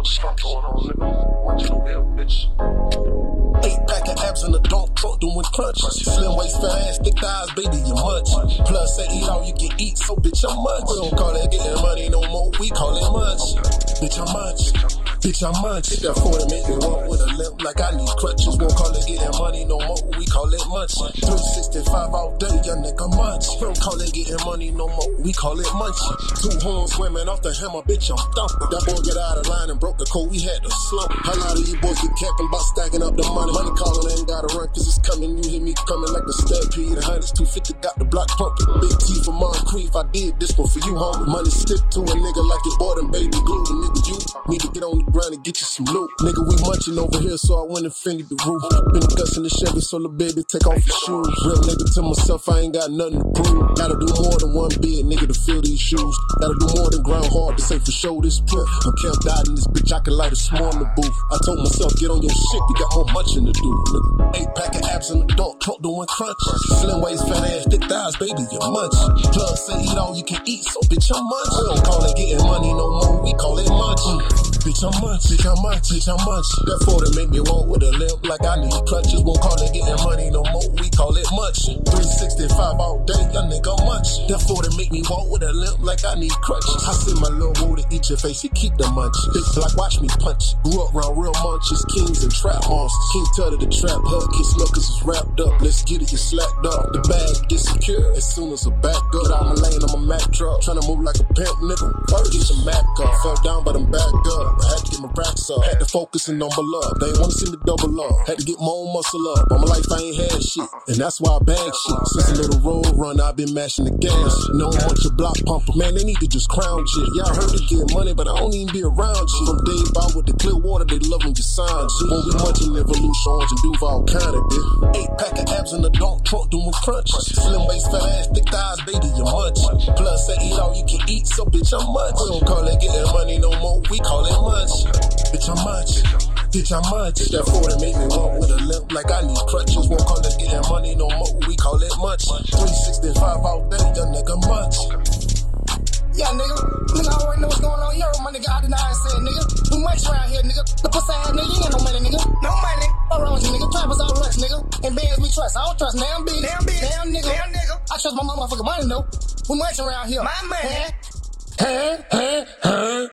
stuff going on, nigga. Watch your little bitch. 8-pack of abs in the dunk truck doing crunches. Slim waist, fat ass, thick thighs, baby, you munch. Plus, say eat all you can eat, so bitch, I'm munch. We don't call that getting money no more, we call it munch. Bitch, I'm munch. Bitch, I'm munch. Hit that 40, make me walk with a limp like I need crutches. Won't call it getting money no more, we call it munch. 365 all day, young nigga munch. We don't call it getting money no more, we call it munch. 2 horns swimming off the hammer, bitch, I'm thumping. That boy get out of line and broke the code, we had to slump. A lot of you boys get capping about stacking up the money. Money calling, ain't gotta run, cause it's coming. You hear me coming like a stampede. The hundreds 250 got the block pumping. Big T for Moncrief, I did this one for you, homie. Money stick to a nigga like you bought him baby glue. The nigga, you need to get on the ground and get you some loot. Nigga, we munching over here, so I went and fended the roof. Been dusting the Chevy, so the baby take off your shoes. Real nigga to myself, I ain't got nothing to prove. Gotta do more than one bid, nigga, to fill these shoes. Gotta do more than grind hard to say for sure this proof. I'm Kev Dot in this bitch, I can light a small in the booth. I told myself, get on your shit, we got more munching to do, nigga. 8-pack of abs in the dunk truck doing crunches. Slim waist, fat ass, thick thighs, baby, you munch. Plus, say eat all you can eat, so bitch, I'm munch. We don't call it getting money no more, we call it munch. Bitch, I'm munch, bitch, I'm munch, bitch, I'm munch. That 40 make me walk with a limp like I need crutches. Won't call it getting money no more, we call it munch. 365 all day, young nigga munch. That 40 make me walk with a limp like I need crutches. I send my little woe to eat your face, he keep the munch. Big black, watch me punch. Grew up around real munches, kings and trap monsters. King Tut of the trap, hug, kiss milk cause it's wrapped up. Let's get it, you slapped up. The bag gets secure as soon as I back up. Get out my lane, I'm a Mack truck. Tryna move like a pimp, nigga. First get some Mac up. Fell down, but I'm back up. I had to get my racks up. Had to focus and number up. They ain't wanna see me double up. Had to get my own muscle up. All my life I ain't had shit, and that's why I bag shit. Since a little road run, I've been mashing the gas. No bunch of block pumper. Man, they need to just crown shit. Y'all heard it get money, but I don't even be around shit. From Dave Bow with the clear water, they love when you sign shit. When we munching Evolution Orange and Duval kind of bit. 8-pack of abs in the dunk truck doing crunches. Slim waist, fat ass, thick thighs, baby, you munch. Plus, say eat all you can eat, so bitch, I'm munch. We don't call it getting money no more, we call it munch. Bitch, I'm munch. Bitch, I'm munch. That 40 make me walk with a limp like I need crutches. Won't call it getting money no more, we call it munch. 365 all day, young nigga munch. Yeah, nigga I already know what's going on. Yo, my nigga, I deny and say, nigga. We much around here, nigga. The pussy ass nigga, you ain't got no money, nigga. No money. What wrong with you, nigga? Trappers all rush, nigga. And bands we trust. I don't trust damn bitch. Damn nigga. I trust my motherfucking money, though. We much around here. My man. Huh?